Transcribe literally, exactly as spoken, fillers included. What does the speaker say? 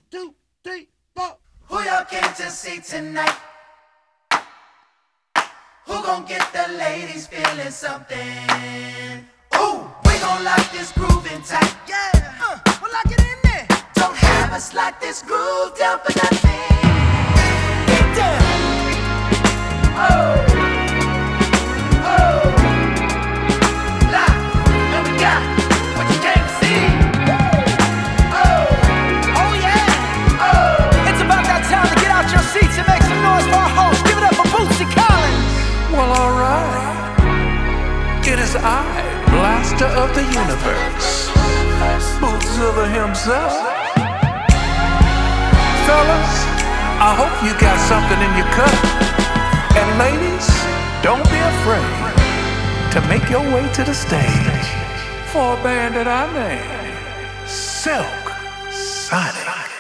two, three, four. Who y'all came to see tonight? Who gon' get the ladies feeling something? Ooh, we gon' lock this groove in tight. Yeah, uh, we'll lock it in there. Don't have us lock this groove down for nothing. Get down. Oh, oh, lock, and we got what you came to see. Oh, Oh yeah. oh, It's about that time to get out your seats and make some noise for our host. Give it up for Bootsy Collins. Well, alright. It is I, Blaster of the Universe, Bootzilla himself. Fellas, I hope you got something in your cup. And ladies, don't be afraid to make your way to the stage for a band that I name Silk Sonic.